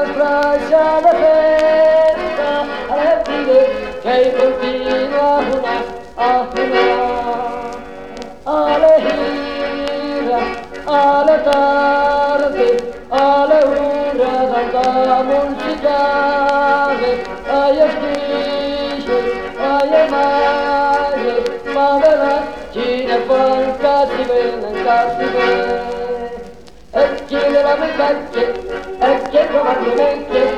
straccia festa alle fide che continua a alle hira, alle tardi, alle ore dalla musicale, ai strisce, ai mari, ma vera, cine fan casi bene, e chi della mi cacce, e che comando me che